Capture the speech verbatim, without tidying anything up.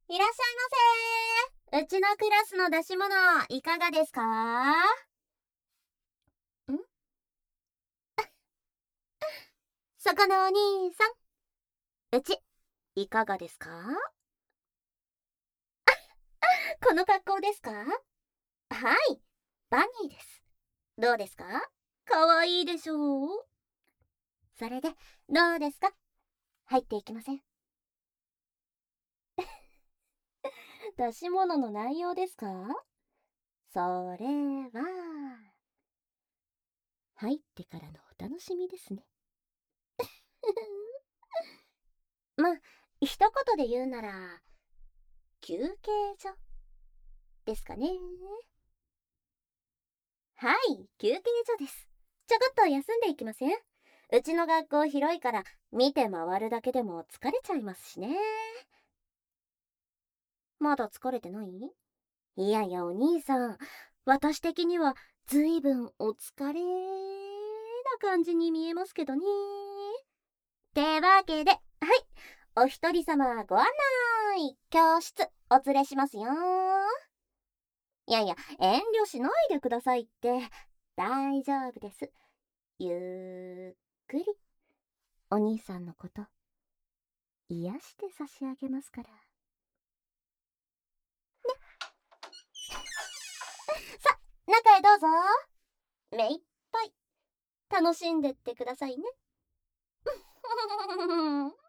いらっしゃいませ。うちのクラスの出し物、いかがですか？んそこのお兄さん、うち、いかがですか？この格好ですか？はい、バニーです。どうですか？かわいいでしょう？それで、どうですか？入っていきません。出し物の内容ですか？それは、入ってからのお楽しみですね。まあ、一言で言うなら、休憩所ですかね。はい、休憩所です。ちょこっと休んでいきません？うちの学校広いから見て回るだけでも疲れちゃいますしね。まだ疲れてない？いやいやお兄さん、私的にはずいぶんお疲れな感じに見えますけどね。てわけで、はい、お一人様ご案内、教室お連れしますよ。いやいや、遠慮しないでくださいって。大丈夫です。ゆっくり、お兄さんのこと、癒して差し上げますから。さ、中へどうぞ。目いっぱい、楽しんでってくださいね。